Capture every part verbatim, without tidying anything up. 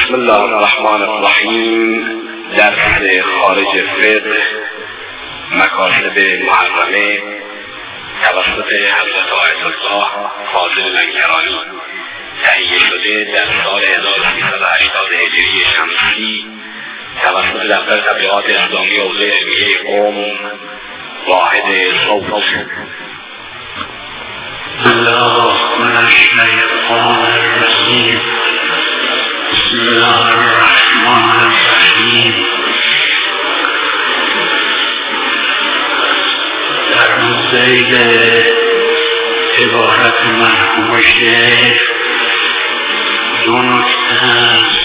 بسم الله الرحمن الرحیم. درس خارج فقه مکاسب محرمه توسط حضرت آیت الله فاضل لنگرانی تهیه شده در سال هزار و سیصد و هشتاد هجری شمسی توسط دفتر تبلیغات اسلامی حوزه علمیه قم واحد صوت. الله من الشیطان الرجیم. بسم الله الرحمن الرحیم. در مزید عبارت مرحوم شیخ دو نکته است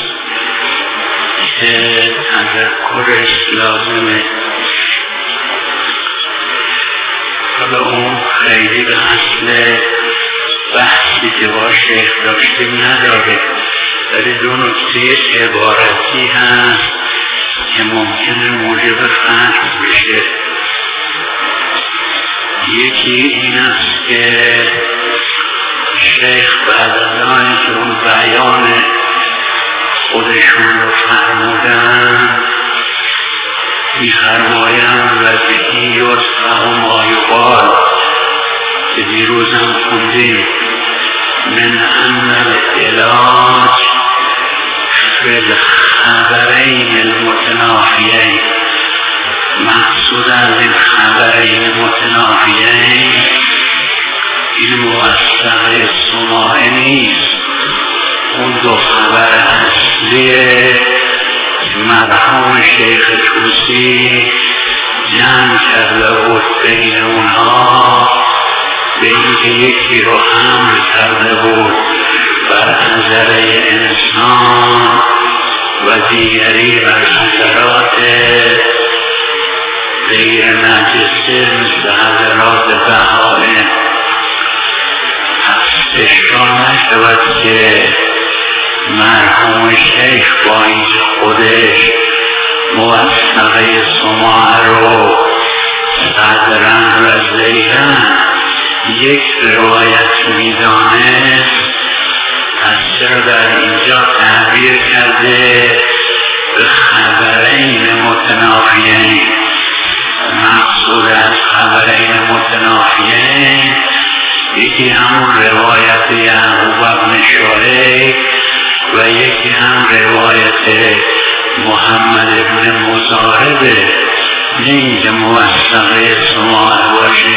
که تذکرش لازمه و اون خیلی به اصل بحثی که با شیخ داشتیم نداره، ولی دو نکته عبارتی هست که ممکنه موجب فهم بشه. یکی این است که شیخ بعد از آن که اون بیان خودشون رو فرمودن می‌فرمایند و به این یصفح ما یقال که دیروزم خوندیم من ان العلاج فی الخبرین المتنافیین. مقصود از این خبرین متنافیین این موثق سماعی نیست، اون دو خبر اصلیه مرحوم شیخ طوسی جمع کرده بود بین اونها، به اینکه یکی رو حمل کرده بود بر نظره انسان و دیگری بر نظرات غیر نجسه مثل حضرات بهائم. پس اشکال نشود که مرحوم شیخ با این خودش موثقه سماع رو صدرن و زیرن یک روایت میدانه، پس چرا در اینجا تعبیر کرده به خبرین متنافیین؟ مقصود از خبرین متنافیین یکی همون روایت یعقوب ابن شریح و یکی هم روایت محمد ابن مزاربه، نه اینکه موثقه سماع باشه.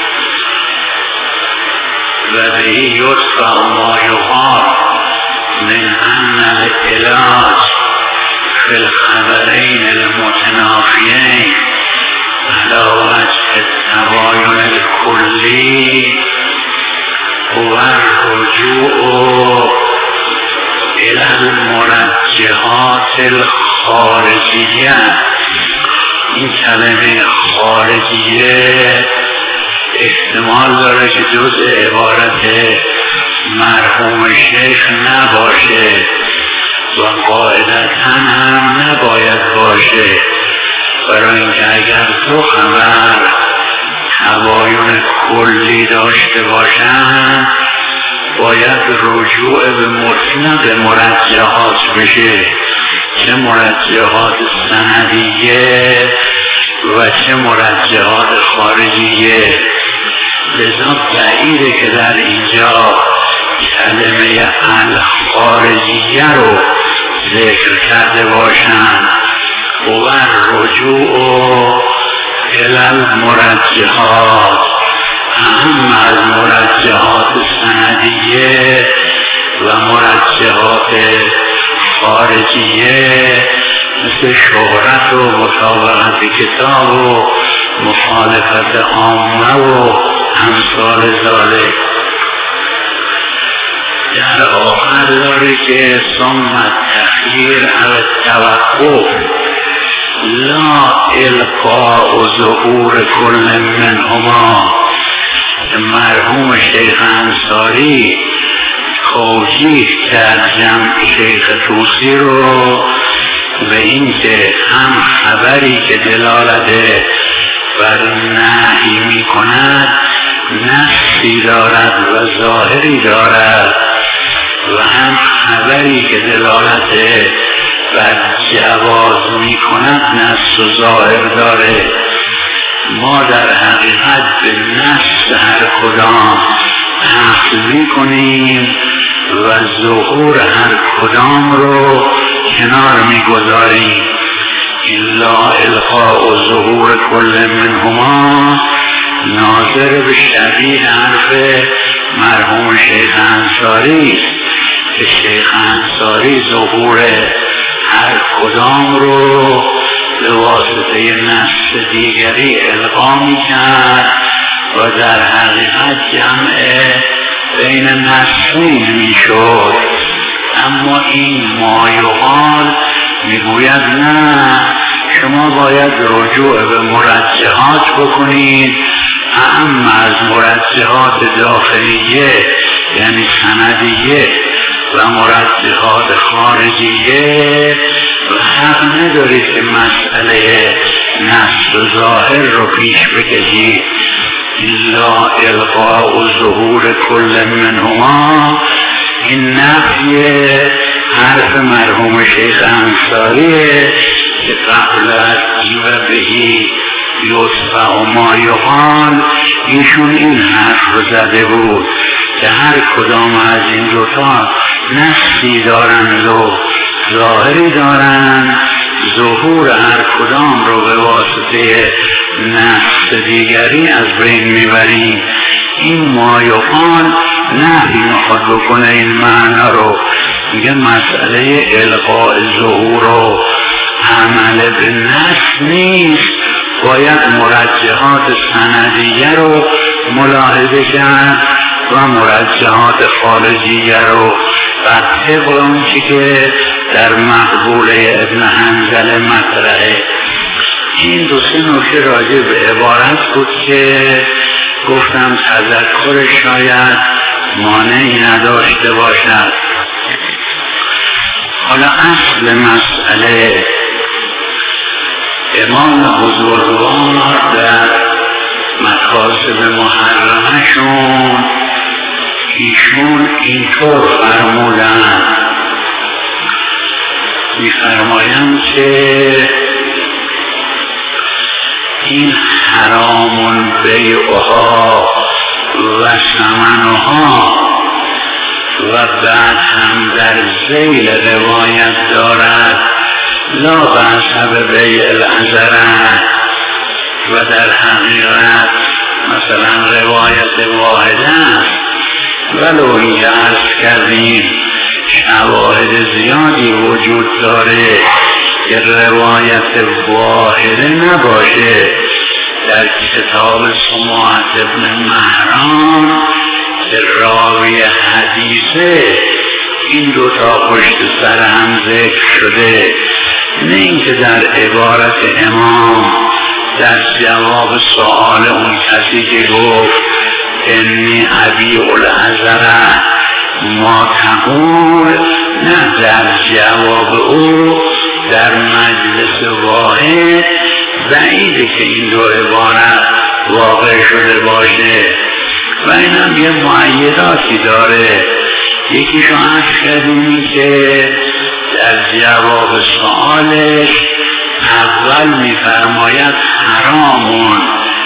و به این یصفح ما یقال من ان العلاج فی الخبرین المتنافیین علی وجه التباین الکلی هو الرجوع الى المرجحات الخارجیه. این کلمه خارجیه احتمال داره که جزء عبارت مرحوم شیخ نباشه و قاعدتا هم نباید باشه، برای اینکه اگر دو خبر تباین کلی داشته باشن باید رجوع به مطلق مرجحات بشه، چه مرجحات سندیه و چه مرجحات خارجیه. لذا بعیده که در اینجا کلمه الخارجیه رو ذکر کرده باشن و رجوع الی المرجحات، اهم از مرجحات سندیه و مرجحات خارجیه مثل شهرت و مطابقت کتاب و مخالفت عامه و امثال ذالک. در آخر داره که ثم التخییر او التوقف لا القاء ظهور کل منهما. مرحوم شیخ انصاری توجیه کرد جمع شیخ طوسی رو به این که هم خبری که دلالت بر نهی می کند نفسی دارد و ظاهری دارد و هم خبری که دلالت بر جواز می کند نص و ظاهر داره. ما در حقیقت به نص هر کدام اخذ می کنیم و ظهور هر کدام رو کنار می گذاریم. الا القاء و ظهور کل منهما ناظر به شبیه حرف مرحوم شیخ انصاری است که شیخ انصاری ظهور هر کدام رو به واسطه نص دیگری القا می کرد و در حقیقت جمع بین نصین می شد. اما این مایوحال می گوید نه، شما باید رجوع به مرجحات بکنید، اما از مرجحات داخلیه یعنی سندیه و مرجحات خارجیه و حق ندارید که مسئله نص و ظاهر رو پیش بکشید. الا القاء و ظهور کل منهما، این نفی حرف مرحوم شیخ انصاریه که قبل از و بهی یصفع و ما یقال ایشون این حرف رو زده بود که هر کدام از این دوتا نصی دارند و ظاهری دارند، ظهور هر کدام رو به واسطه نص دیگری از بین میبریم. این ما یقال نهی میخواد بکنه این معنا رو، میگه مسئله القاء ظهور و عمل به نص نیست، باید مرجحات سندیه رو ملاحظه کرد و مرجحات خارجیه رو و طبق اون چی که در مقبوله ابن حنظله مطرحه. این دو سه نکته راجع به عبارت بود که گفتم تذکر شاید مانعی نداشته باشد. حالا اصل مسئله امام بزرگوار در مکاسب محرمشون ایشون اینطور فرمودن، میفرمایند که این حرام بیعها و ثمنها و بعد هم در ذیل روایت دارد لا بحسب بیع العذره و در حقیقت مثلا روایت واحده است، ولو اینکه عرض کردیم شواهد زیادی وجود داره که روایت واحده نباشه. در کتاب سماعت ابن مهران که راوی حدیثه این دوتا پشت سر هم ذکر شده، نه اینکه در عبارت امام در جواب سؤال اون کسی که گفت انی ابیع العذره ما تقول، نه در جواب او در مجلس واحد بعیده که این دو عبارت واقع شده باشه و این هم یه معیداتی داره. یکیشو عرض کردیم که در جواب سؤالش اول میفرماید حرامون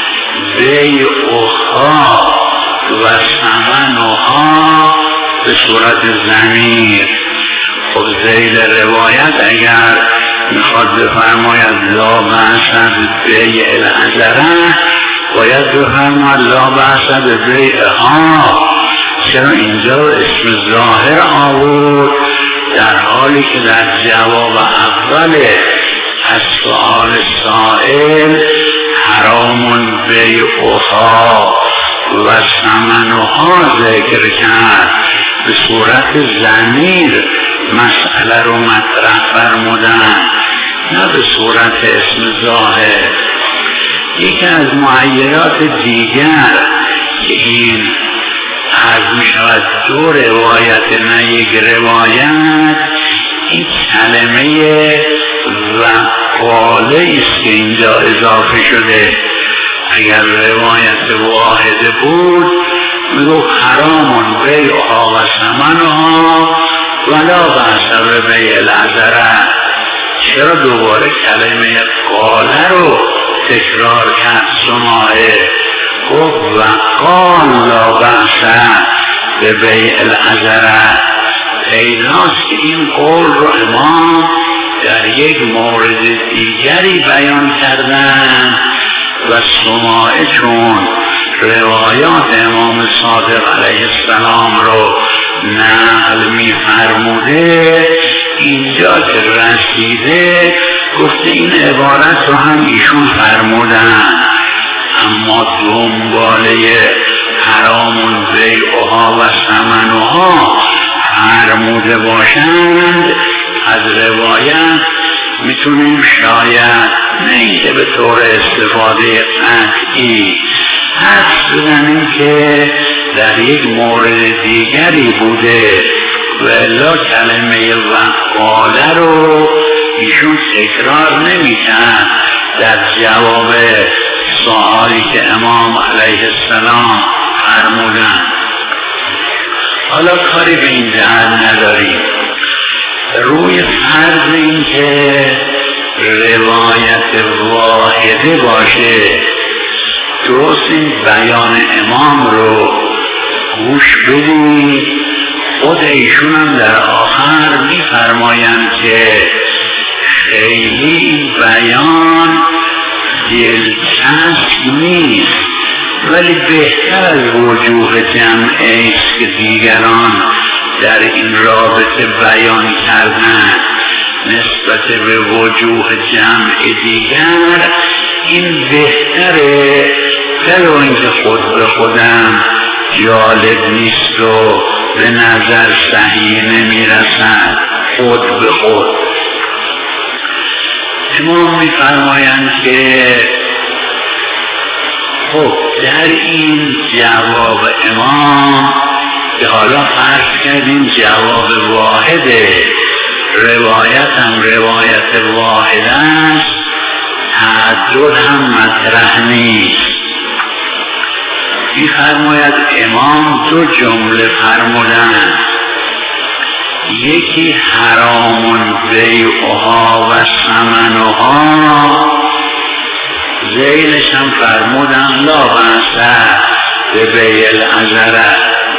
بیعها و ثمنها به صورت ضمیر. خب ذیل روایت اگر میخواد بفرماید لا بحث بیع العذره باید بفرماید لا بحث بیعها، چرا اینجا اسم ظاهر آورد در حالی که در جواب اول از سؤال سائل حرام بیعها و ثمنها ذکر کرد به صورت ضمیر مسئله رو مطرح فرمودن، نه به صورت اسم ظاهر. یکی از معیرات دیگر که این عرض می شود دو روایت نه یک روایت، این کلمه وقاله است که اینجا اضافه شده. اگر روایت واحده بود میگو حرامون بیعها و ثمنها ولا بحثه بیع العذره. چرا دوباره کلمه قاله رو تکرار کرد سماعه؟ گفت و قال لا بحثه به بیع العذره. پیداست که این قول رو امام در یک مورد دیگری بیان کردن و سماعه چون روایات امام صادق علیه السلام رو نقل می فرموده، اینجا که رسیده گفته این عبارت رو هم ایشون فرمودن، اما دنباله حرام بیعها و ثمنها فرموده باشند از روایت میتونیم شاید نه اینکه به طور استفاده قطعی حدس بزنیم که در یک مورد دیگری بوده و الا کلمه وقاله رو ایشون تکرار نمی‌کرد در جواب سوالی که امام علیه السلام فرمودن. حالا کاری به این جهت نداریم، روی فرض این که روایت واحده باشه درست این بیان امام رو گوش بدید. خود ایشون هم در آخر می‌فرمایند که خیلی این بیان دلچسب نیست، ولی بهتر از وجوه جمعی است که دیگران در این رابطه بیان کردن نسبت به وجوه جمع دیگر. این بهتره ولو اینکه خود به خودم جالب نیست و به نظر صحیح نمیرسد خود به خود. امام میفرمایند که خب در این جواب امام که حالا فرض کردیم جواب واحده، روایت هم روایت واحد است، تعدد هم مطرح نیست. می‌فرماید امام دو جمله فرمودند، یکی حرام بیعها و ثمنها، ذیلش هم فرمودن لا بأس به بیع العذره.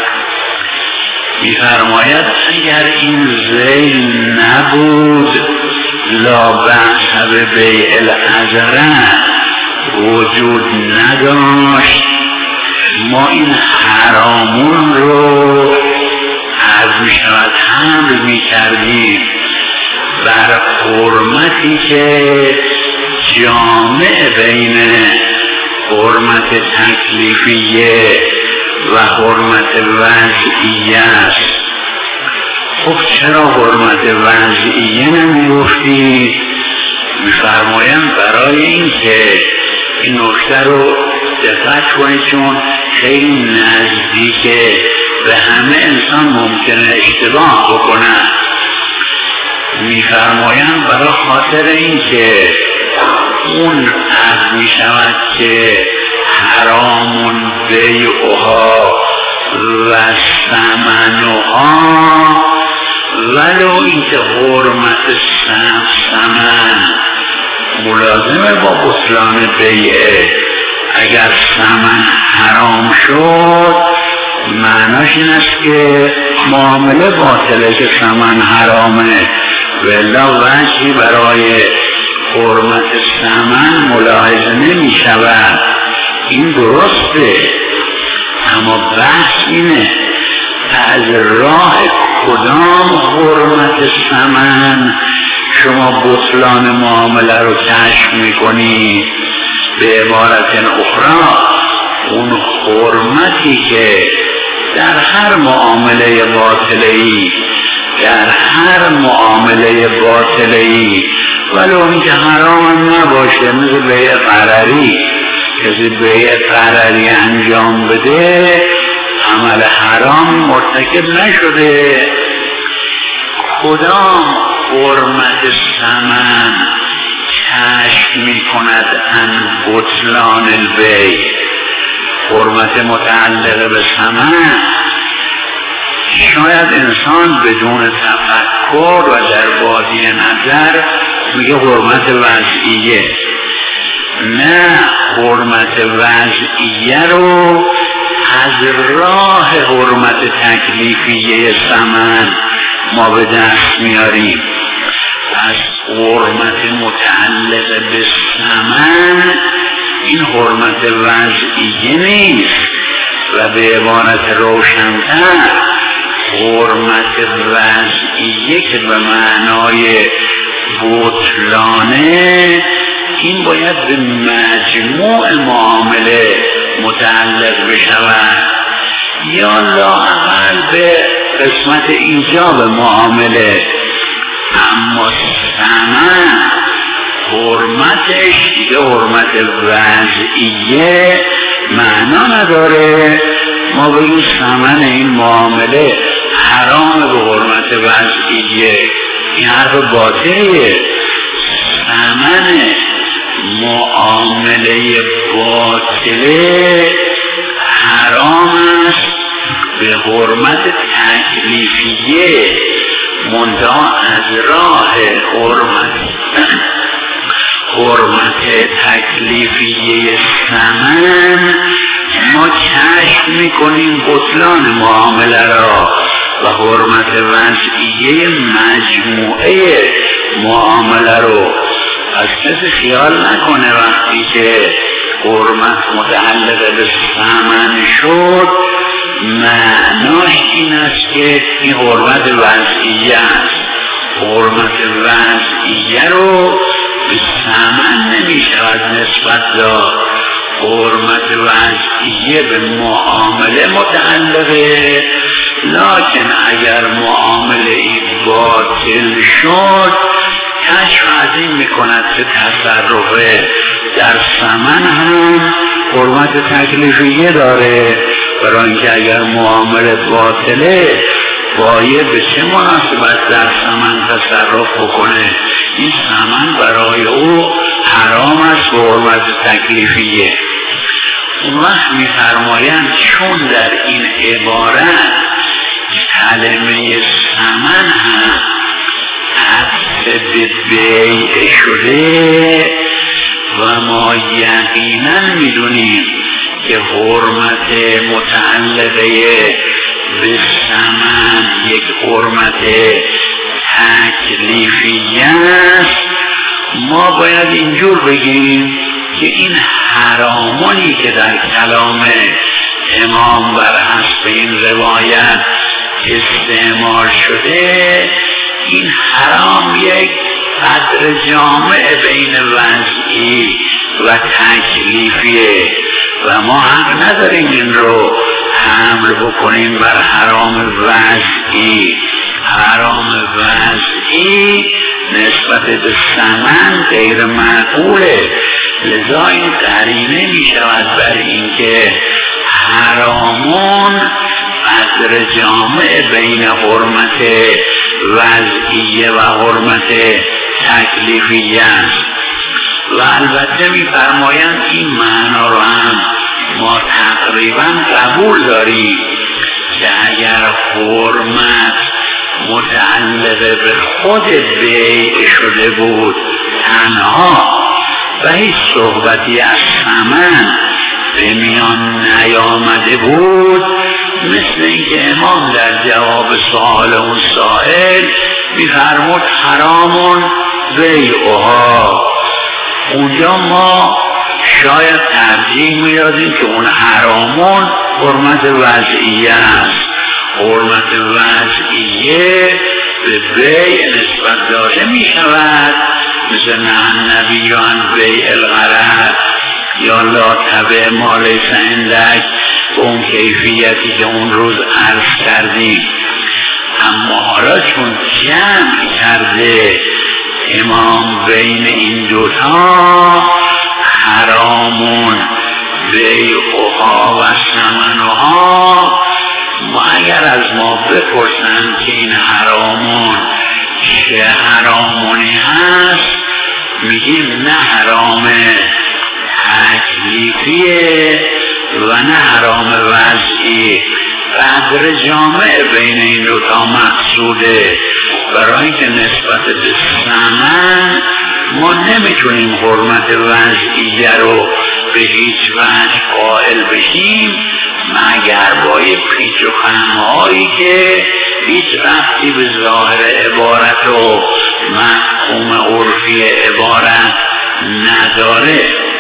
می‌فرماید اگر این ذیل نبود لا بأس به بیع العذره وجود نداشت، ما این حرامون رو عرض می شود حمل می کردیم بر حرمتی که جامع بین حرمت تکلیفیه و حرمت وضعیه است. خب چرا حرمت وضعیه نمی گفتید؟ می فرمایند برای این که این نکته رو دقت کنید چون خیلی نزدیکه به همه انسان ممکنه اشتباه بکنن. میفرمایند برای خاطر این که اون عرض می شود که حرامون بیعها و ثمنها، ولو این که حرمت ثمن ملازمه با بطلان بیعه، اگر ثمن حرام شد معناش این است که معامله باطله که ثمن حرامه، ولی وجهی برای حرمت ثمن ملاحظه نمی شود. این درسته، اما بحث اینه از راه کدام حرمت ثمن شما بطلان معامله رو کشف میکنید. به عبارت اخرى اون حرمتی که در هر معامله باطله‌ای در هر معامله باطله‌ای ولو اینکه حرام هم نباشه، مثل بیع قراری، کسی بیع قراری انجام بده عمل حرام مرتکب نشده. کدام حرمت ثمن کشف می کند ان بطلان البیع؟ حرمت متعلق به ثمن شاید انسان بدون تفکر و در بادی نظر میگه حرمت وضعیه. نه، حرمت وضعیه رو از راه حرمت تکلیفیه ثمن ما به دست میاریم. از حرمت متعلق به ثمن این حرمت وضعیه نیست و به عبارت روشن‌تر حرمت وضعیه که به معنای بطلانه این باید به مجموع معامله متعلق بشود یا لااقل به قسمت ایجاب معامله. اما ثمن حرمتش دیگه حرمت وضعیه معنا نداره ما بگیم ثمن این معامله حرام به حرمت وضعیه. این حرف باطلیه. ثمن معامله باطله حرام است به حرمت تکلیفیه، منتها از راه حرمت حرمت تکلیفیه ثمن ما کشف میکنیم بطلان معامله را و حرمت وضعیه مجموعه معامله رو. از کسی خیال نکنه وقتی که حرمت متعلق به ثمن شد معناش این است که این حرمت وضعیه است. حرمت وضعیه رو به ثمن نمی شود نسبت داد. حرمت وضعیه به معامله متعلقه، لکن اگر معامله ای باطل شد کشف از این میکند که تصرف در ثمن هم حرمت تکلیفیه داره، برای اینکه اگر معامله باطله باید به چه مناسبت در ثمن تصرف بکنه. این ثمن برای او حرام است به حرمت تکلیفیه. اون وقت میفرمایند چون در این عبارت کلمه ثمن هم عطف به بیع شده و ما یقینا میدونیم که حرمت متعلقه به ثمن یک حرمت تکلیفیه است، ما باید اینجور بگیم که این حرامانی که در کلام امام بر حسب این روایت استعمال شده این حرام یک قدر جامع بین وضعی و تکلیفیه و ما حق نداریم این رو حمل بکنیم بر حرام وضعی. حرام وضعی نسبت به ثمن غیر معقوله، لذا این قرینه می شود بر اینکه حرامون قدر جامع بین حرمت وضعیه و حرمت تکلیفیه است. و البته می فرمایند این معنا رو هم ما تقریبا قبول داریم که اگر حرمت متعلق به خود بیع شده بود تنها و هیچ صحبتی از ثمن به میان نیامده بود، مثل اینکه امام در جواب سوال اون سائل می‌فرمود حرامون بیعها، اونجا ما شاید ترجیح میدادیم که اون حرامون حرمت وضعیه است. حرمت وضعیه به بیع نسبت داده می شود، مثل نه نبی عن بیع الغرض یا لا تبع ما لیس عندک، اون کیفیتی که اون روز عرض کردیم. اما حالا چون جمع کرده امام بین این دوتا حرامون بیعها و ثمنها، ما اگر از ما بپرسن که این حرامون چه حرامونی هست میگیم نه حرام تکلیفیه و نه حرام وضعی. قدر جامع بین این دو تا مقصوده، برای که نسبت به ثمن ما نمیتونیم حرمت وضعیه رو به هیچ وجه قائل بشیم مگر با یه پیچ و خمهایی که هیچ ربطی به ظاهر عبارت و مفهوم عرفی عبارت نداره.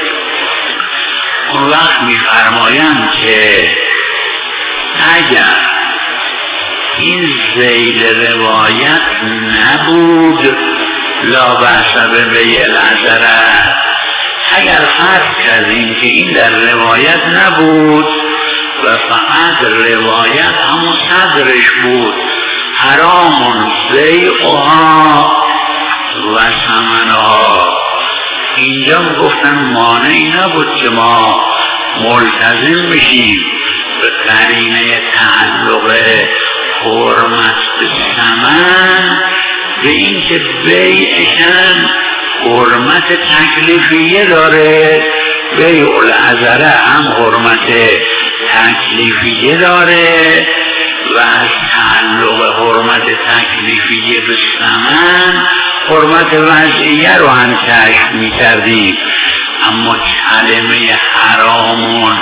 اون وقت میفرمایند که اگر این ذیل روایت نبود لا بحث به بیع العذره، اگر فرض کردیم که این در روایت نبود و فقط روایت همون صدرش بود حرام بیعها و ثمنها، اینجا گفتن مانعی نبود که ما ملتزم بشیم به قرینه تعلق حرمت به ثمن به این که بیعشن حرمت تکلیفیه داره، بیع العذره هم حرمت تکلیفیه داره و از تعلق حرمت تکلیفیه به ثمن حرمت وضعیه رو هم کشف می کردیم. اما کلمه حرامون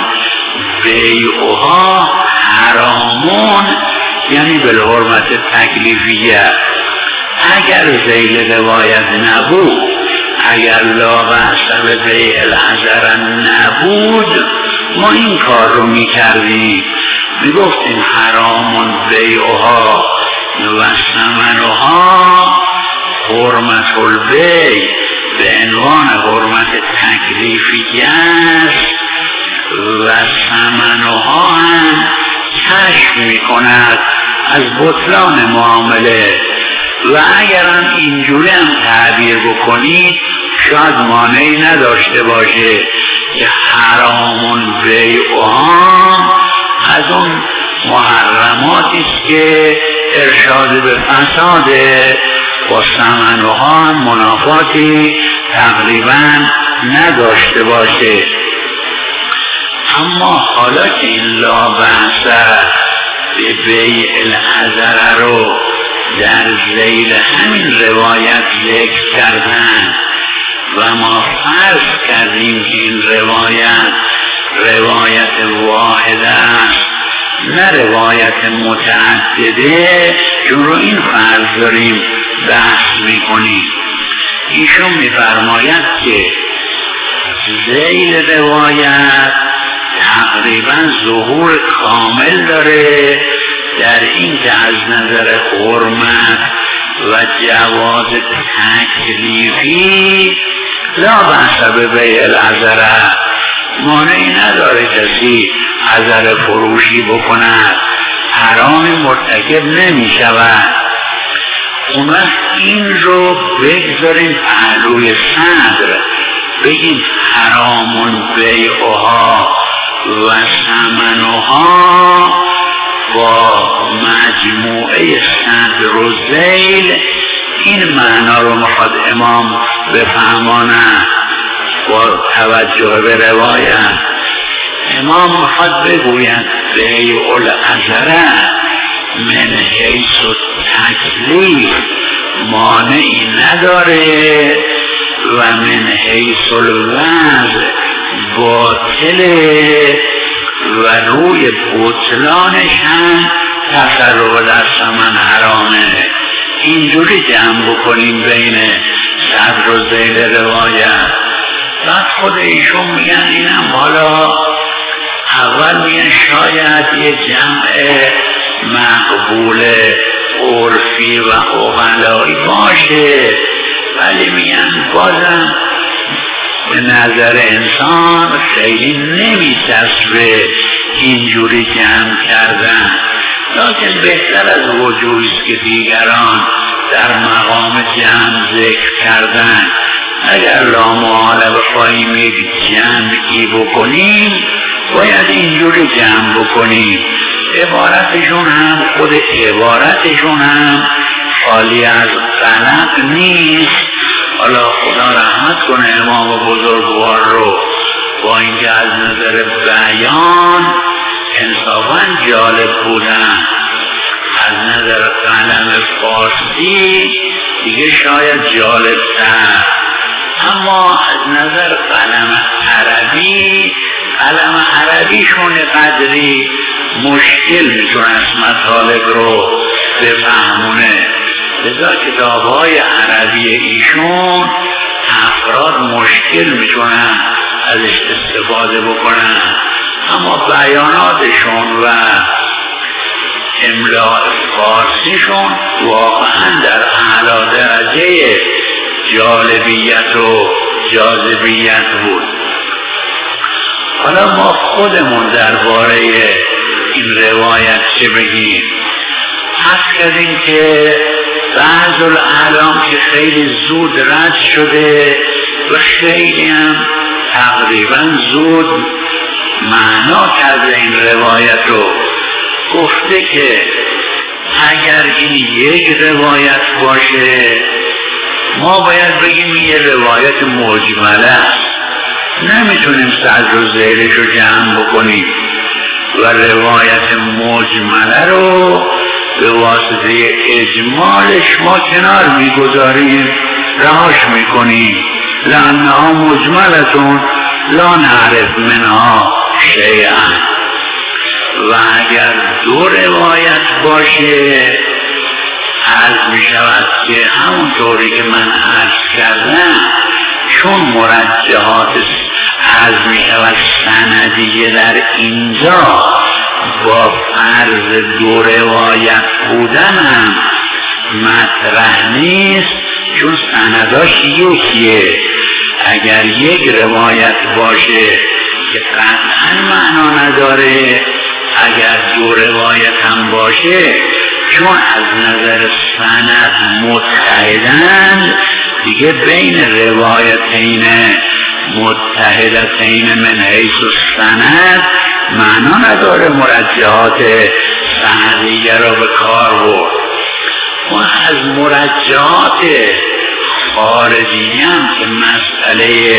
بیعها حرامون یعنی به حرمت تکلیفیه. اگر ذیل روایت نبود، اگر لا بحث به بیع العذره نبود، ما این کار رو می کردیم، می گفتیم حرامون بیعها و ثمنها، حرمت البیع به عنوان حرمت تکلیفیه است و ثمنها هم کشف می کند از بطلان معامله. و اگر هم اینجوری هم تعبیر بکنید شاید مانعی نداشته باشه که حرامون بیعها از اون محرماتی است که ارشاد به فساده و ثمنها هم منافاتی تقریبا نداشته باشه. اما حالا که این لا بحث به بیع العذره رو در ذیل همین روایت ذکر کردن و ما فرض کردیم که این روایت روایت واحده است نه روایت متعدده، چون رو این فرض داریم بحث میکنیم. ایشون میفرماید که ذیل روایت تقریبا ظهور کامل داره در این که از نظر حرمت و جواز تکلیفی لا بحث به بیع العذره، مانعی نداره کسی عذر فروشی بکند، حرام مرتکب نمی شود. اون وقت این رو بگذاریم پهلوی صدر، بگیم حرامون بیعها و ثمنها با مجموعه صدر و ذیل. این معنا رو میخواد امام بفهمانه با توجه به روایت. امام میخواد بگوید بیع العذره من حیث التکلیف مانعی نداره و من حیث الوضع باطله و روی بطلانش هم تصرف در ثمن حرامه. اینجوری جمع بکنیم بین صدر و ذیل روایت. بعد خود ایشون میگن اینم حالا اول میگن شاید یه جمع مقبول عرفی و اغلایی باشه، ولی میگن بازم به نظر انسان خیلی نمیچسبه اینجوری جمع کردن، لیکن بهتر از وجوهیست که دیگران در مقام جمع ذکر کردن. اگر لامحاله بخواهیم یک جمعی بکنیم باید اینجوری جمع بکنیم. عبارتشون هم خود عبارتشون هم خالی از غلط نیست. حالا خدا رحمت کنه امام بزرگوار رو با اینکه از نظر بیان انصافاً جالب بودن، از نظر قلم فارسی دیگه شاید جالبتر، اما از نظر قلم عربی قلم عربیشون قدری مشکل میتونست مطالب رو بفهمونه. لذا کتاب های عربی ایشون افراد مشکل میتونن ازش استفاده بکنن، اما بیاناتشون و املاء فارسیشون واقعا در اعلی درجه جالبیت و جاذبیت بود. حالا ما خودمون درباره این روایت چه بگیم؟ حس کردیم که بعض الاعلام که خیلی زود رد شده و خیلی هم تقریبا زود معنا کرده این روایت رو، گفته که اگر این یک روایت باشه ما باید بگیم یه روایت مجمله است، نمیتونیم صدر و زیرش رو جمع بکنیم و روایت مجمله رو به واسطه اجمالش ما کنار میگذاریم، رهاش میکنیم. لانها مجملتون لا نعرف منها شیئا. و اگر دو روایت باشه عرض می شود که همونطوری که من عرض کردم، چون مرجحات عرض می شود سندیه در اینجا با فرض دو روایت بودن هم مطرح نیست، چون سنداش یکیه. اگر یک روایت باشه که قطعا معنا نداره، اگر دو روایت هم باشه چون از نظر سند متحدن، دیگه بین روایتین متحدتین من حیث السند معنا نداره مرجحات سندیه را به کار برد. و از مرجحات خارجی هم که مسئله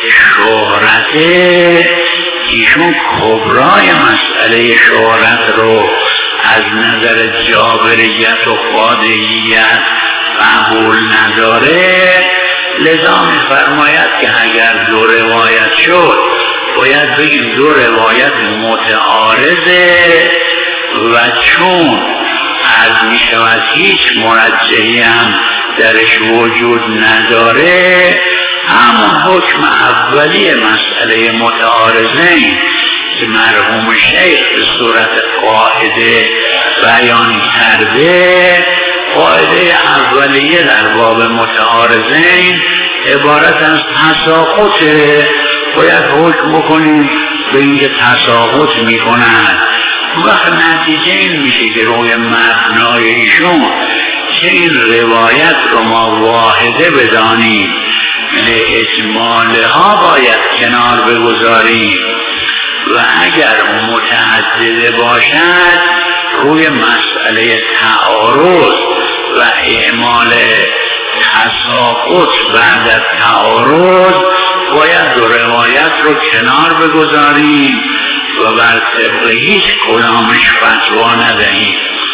شهرته، ایشون کبرای مسئله شهرت رو از نظر جابریت و خادعیت قبول نداره. لذا می‌فرماید که اگر دو روایت شد باید بگیم دو روایت متعارضه و چون از می شود هیچ مرجحی هم درش وجود نداره، همون حکم اولی مسئله متعارضین که مرحوم شیخ به صورت قاعده بیان کرده، قاعده اولیه در باب متعارضین عبارت از تساقطه، باید حکم بکنیم به اینکه تساقط میکنند. وقت نتیجه این میشه که روی مبنای ایشون که این روایت رو ما واحده بدانیم، اجمالها باید کنار بگذاریم و اگر متعدده باشد روی مسئله تعارض و اعمال تساقط بعد از تعارض باید دو روایت رو کنار بگذاریم و بر طبق هیچ کدامش فتوا ندهیم.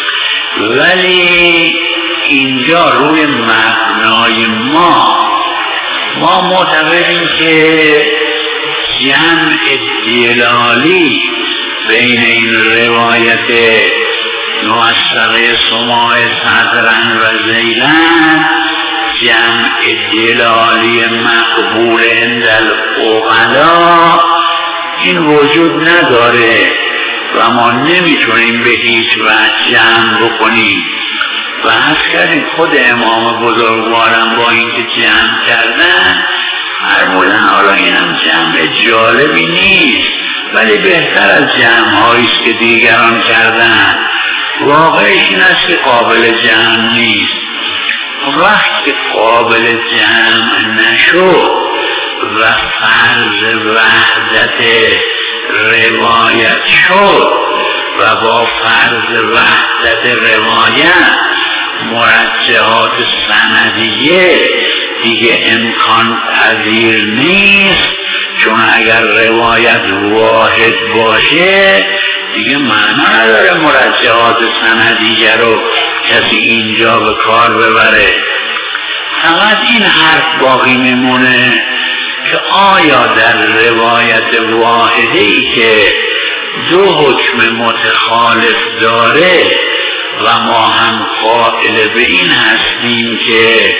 ولی اینجا روی مبنای ما ما معتقدیم که جمع دلالی بین این روایت موثقه سماع صدرن و زیلن، جمع دلالی مقبول عند العقلا، این وجود نداره و ما نمیتونیم به هیچ وجه جمع بکنیم. و از کردیم خود امام بزرگوارم با اینکه جمع کردن فرمودن حالا اینم جمع جالبی نیست ولی بهتر از جمع هاییست که دیگران کردن. واقعش این است که قابل جمع نیست. وقتی قابل جمع نشد و فرض وحدت روایت شد و با فرض وحدت روایت مرجحات سندیه دیگه امکان پذیر نیست، چون اگر روایت واحد باشه دیگه معنا نداره مرجعات سندیه رو کسی اینجا به کار ببره. فقط این حرف باقی میمونه که آیا در روایت واحده ای که دو حکم متخالف داره و ما هم قائل به این هستیم که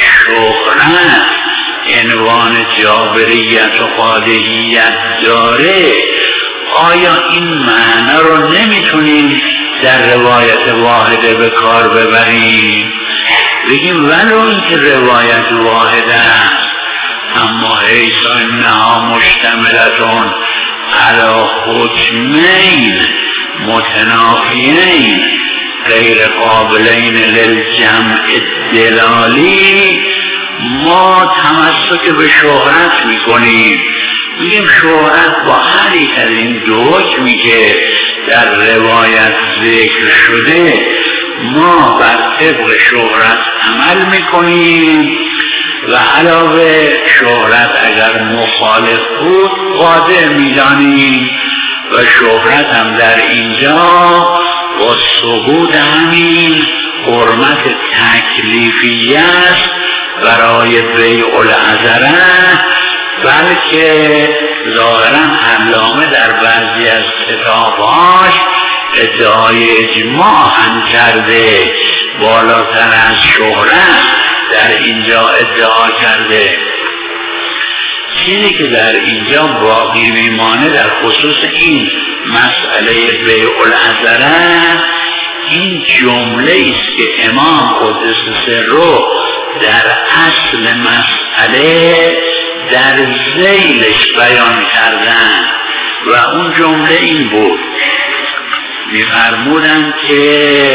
شهرت عنوان جابریت و قادحیت داره، آیا این معنی رو نمیتونیم در روایت واحده به کار ببریم؟ بگیم ولو اینکه روایت واحده است اما حیث انها مشتملتون علی حکمین متنافیین غیر قابلین للجمع دلالی، ما تمسک به شهرت میکنیم. میگیم شهرت با هر یک از این دو حکمی که در روایت ذکر شده ما بر طبق شهرت عمل میکنیم و علاوه شهرت اگر مخالف بود قاطع میدانیم و شهرت هم در اینجا با ثبوت همین حرمت تکلیفی است برای بیع العذره، بلکه ظاهرا علامه در بعضی از کتاباش ادعای اجماع هم کرده، بالاتر از شهرت در اینجا ادعا کرده. چیزی که در اینجا باقی میمانه در خصوص این مسئله بیع العذره این جمله است که امام قدس سره در اصل مسئله در ذیلش بیان کردن و اون جمله این بود، می‌فرمودند که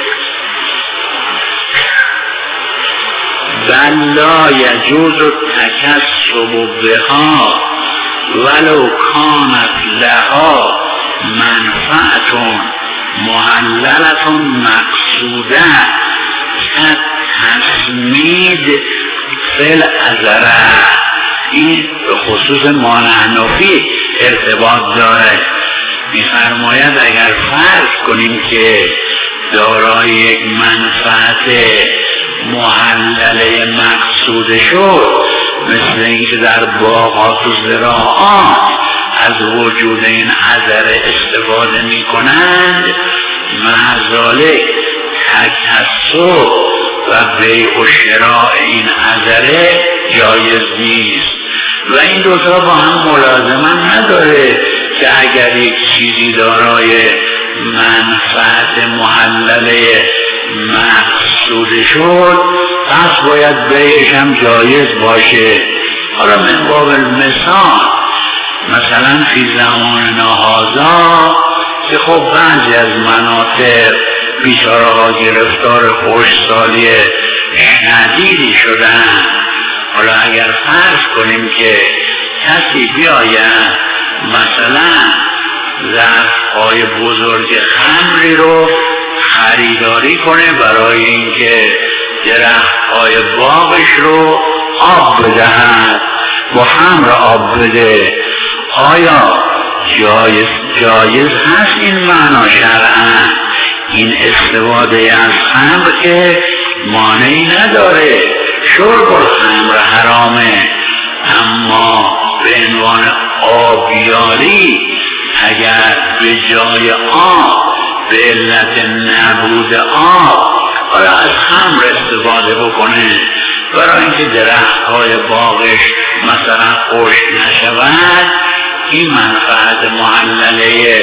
بل لا یجوز التکسب بها ولو کانت لها منفعة محللة مقصوده كالتسمید فی العذره. این به خصوص مانعنافی ارتباط داره. می‌فرماید اگر فرض کنیم که دارای یک منفعت محلله مقصود شد، مثل اینکه در باغات و زراعات از وجود این عذره استفاده می کنند، معذالک تکسب و بیع و شراء این عذره جایز نیست و این دوتا با هم ملازمت نداره که اگر یک چیزی دارای منفعت محلله مقصود شد پس باید بیعش هم جایز باشه. حالا من باب المثال مثلا فی زمان هذا که خب بعضی از مناطق بیچاره ها گرفتار خشکسالی شدیدی شدن، حالا اگر فرض کنیم که کسی بیاید مثلا ظرف‌های بزرگ خمری رو خریداری کنه برای اینکه درخت‌های باغش رو آب بدهد، با خمر آب بده، آیا جایز جایز هست این معنا شرعاً؟ این استفاده از خمر که مانعی نداره، شرب الخمر حرامه، اما به عنوان آبیاری اگر به جای آب به علت نبود آب حالا از خمر استفاده بکنه برای اینکه درخت‌های باغش مثلا خشک نشود، این منفعت معلله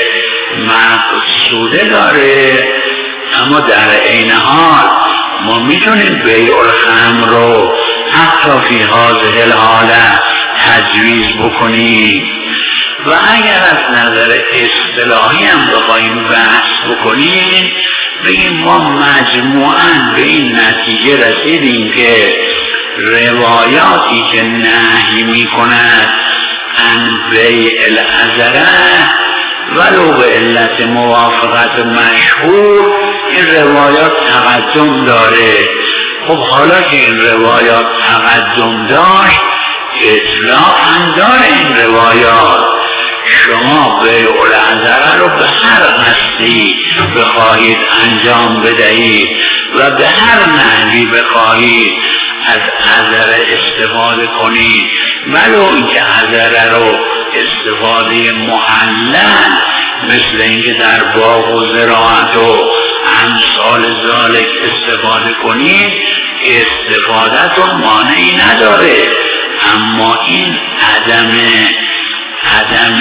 مقصوده داره. اما در عین حال ما میتونیم بیع الخمر رو حتی فی هذه الحاله تجویز بکنیم و اگر از نظر اصطلاحی هم بخوایم بحث بکنیم بگیم ما مجموعاً به این نتیجه رسیدیم که روایاتی که نهی میکند عن بیع العذره ولو به علت موافقت مشهور این روایات تقدم داره. خب حالا که این روایات تقدم داشت اطلاق هم داره این روایات. شما بیع العذره رو به هر قصدی بخواهید انجام بدهید و به هر نحوی بخواهید از عذره استفاده کنید، ولو اینکه عذره رو استفاده محلل مثل اینکه در باغ و زراعت و امثال ذالک استفاده کنید، استفادهتون مانعی نداره. اما این عدم عدم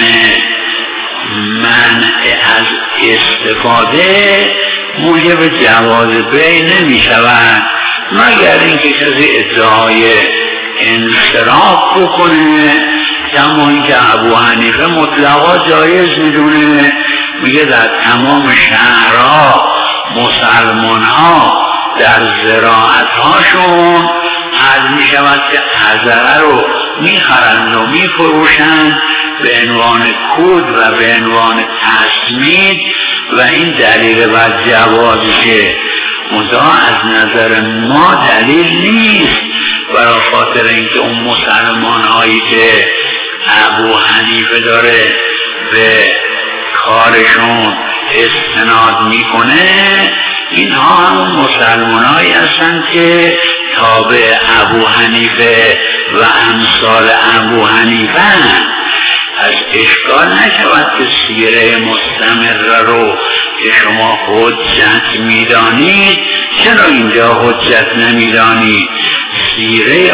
منع از استفاده موجب جواز بیع نمی شود، مگر اینکه کسی ادعای انصراف بکنه، کما اینکه ابو حنیفه مطلقا جایز میدونه، میگه در تمام شهرها مسلمان ها در زراعت هاشون عرض می شود که عذره رو میخرند و میفروشند به عنوان کود و به عنوان تسمید و این دلیل بر جوازشه. منتها از نظر ما دلیل نیست، برای خاطر اینکه اون مسلمان هایی که ابو حنیفه داره به کارشون استناد میکنه، اینها همون مسلمان هایی هستند که تابع ابو حنیفه و امثال ابو حنیفه هستند. از اشکال نشود که سیره مستمره رو که شما حجت میدانید چرا اینجا حجت نمیدانید؟ سیره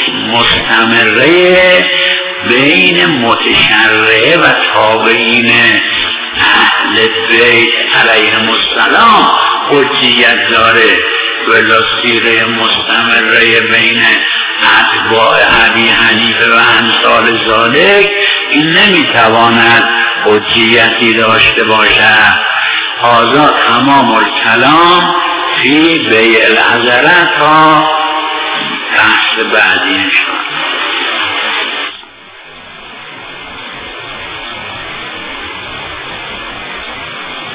مستمره بین متشرعه و تابعین اهل بیت علیهم السلام حجیت داره، ولی سیره مستمره بین اتباع ابی حنیفه و امثال ذالک این نمیتواند حجیتی داشته باشد. هذا تمام الکلام فی بیع العذره تا بحث بعدی انشاءالله.